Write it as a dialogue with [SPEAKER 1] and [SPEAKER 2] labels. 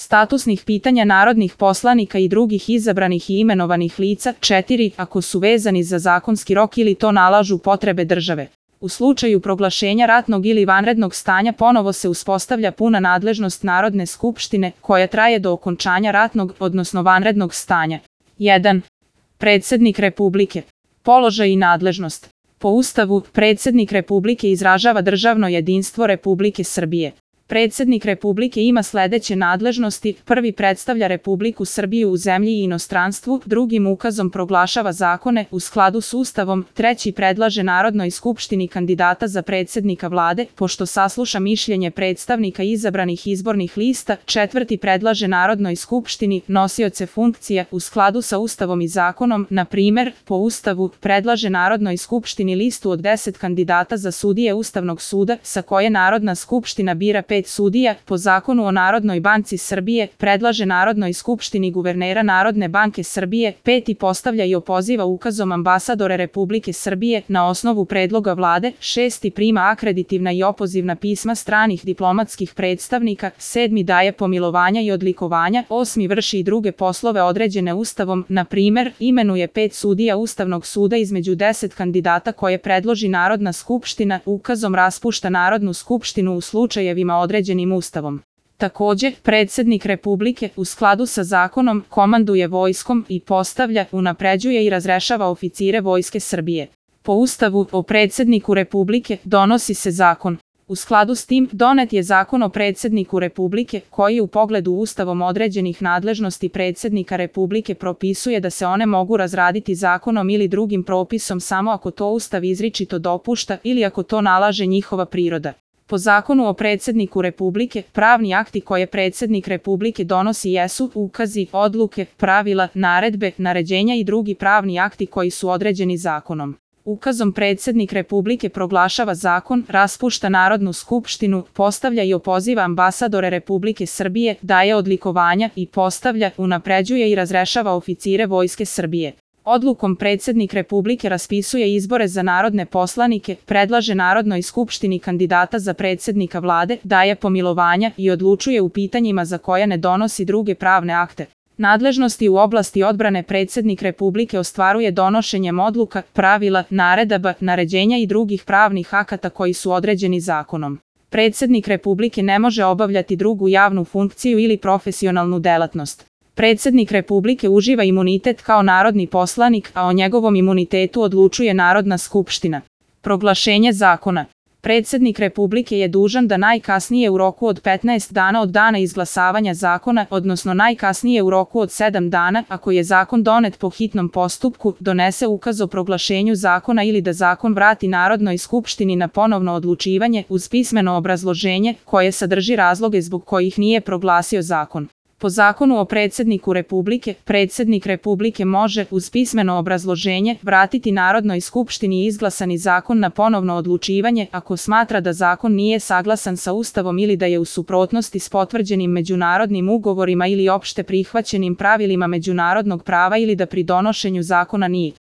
[SPEAKER 1] statusnih pitanja narodnih poslanika i drugih izabranih i imenovanih lica. 4. Ako su vezani za zakonski rok ili to nalažu potrebe države. U slučaju proglašenja ratnog ili vanrednog stanja ponovo se uspostavlja puna nadležnost Narodne skupštine, koja traje do okončanja ratnog, odnosno vanrednog stanja. 1. Predsednik Republike. Položaj i nadležnost. Po Ustavu, predsednik Republike izražava državno jedinstvo Republike Srbije. Predsednik Republike ima sledeće nadležnosti: prvi, predstavlja Republiku Srbiju u zemlji i inostranstvu, drugim ukazom proglašava zakone u skladu s Ustavom, treći, predlaže Narodnoj skupštini kandidata za predsednika vlade, pošto sasluša mišljenje predstavnika izabranih izbornih lista, četvrti, predlaže Narodnoj skupštini nosioce funkcija u skladu sa Ustavom i zakonom, na primer, po Ustavu, predlaže Narodnoj skupštini listu od 10 kandidata za sudije Ustavnog suda, sa koje Narodna skupština bira 5 sudija. Po Zakonu o Narodnoj banci Srbije, predlaže Narodnoj skupštini guvernera Narodne banke Srbije, 5. postavlja i opoziva ukazom ambasadore Republike Srbije na osnovu predloga vlade, 6. prima akreditivna i opozivna pisma stranih diplomatskih predstavnika, 7. daje pomilovanja i odlikovanja, 8. vrši i druge poslove određene Ustavom, na primer, imenuje 5 sudija Ustavnog suda između 10 kandidata koje predloži Narodna skupština, ukazom raspušta Narodnu skupštinu u slučajevima određenim Ustavom. Takođe, predsednik Republike, u skladu sa zakonom, komanduje vojskom i postavlja, unapređuje i razrešava oficire Vojske Srbije. Po Ustavu o predsedniku Republike donosi se zakon. U skladu s tim, donet je Zakon o predsedniku Republike, koji u pogledu Ustavom određenih nadležnosti predsednika Republike propisuje da se one mogu razraditi zakonom ili drugim propisom samo ako to Ustav izričito dopušta ili ako to nalaže njihova priroda. Po Zakonu o predsedniku Republike, pravni akti koje predsednik Republike donosi jesu ukazi, odluke, pravila, naredbe, naređenja i drugi pravni akti koji su određeni zakonom. Ukazom predsednik Republike proglašava zakon, raspušta Narodnu skupštinu, postavlja i opoziva ambasadore Republike Srbije, daje odlikovanja i postavlja, unapređuje i razrešava oficire Vojske Srbije. Odlukom predsednik Republike raspisuje izbore za narodne poslanike, predlaže Narodnoj skupštini kandidata za predsednika vlade, daje pomilovanja i odlučuje u pitanjima za koja ne donosi druge pravne akte. Nadležnosti u oblasti odbrane predsednik Republike ostvaruje donošenjem odluka, pravila, naredaba, naređenja i drugih pravnih akata koji su određeni zakonom. Predsednik Republike ne može obavljati drugu javnu funkciju ili profesionalnu delatnost. Predsednik Republike uživa imunitet kao narodni poslanik, a o njegovom imunitetu odlučuje Narodna skupština. Proglašenje zakona. Predsednik Republike je dužan da najkasnije u roku od 15 dana od dana izglasavanja zakona, odnosno najkasnije u roku od 7 dana, ako je zakon donet po hitnom postupku, donese ukaz o proglašenju zakona ili da zakon vrati Narodnoj skupštini na ponovno odlučivanje uz pismeno obrazloženje koje sadrži razloge zbog kojih nije proglasio zakon. Po Zakonu o predsedniku Republike, predsednik Republike može, uz pismeno obrazloženje, vratiti Narodnoj skupštini izglasani zakon na ponovno odlučivanje ako smatra da zakon nije saglasan sa Ustavom ili da je u suprotnosti s potvrđenim međunarodnim ugovorima ili opšte prihvaćenim pravilima međunarodnog prava ili da pri donošenju zakona nije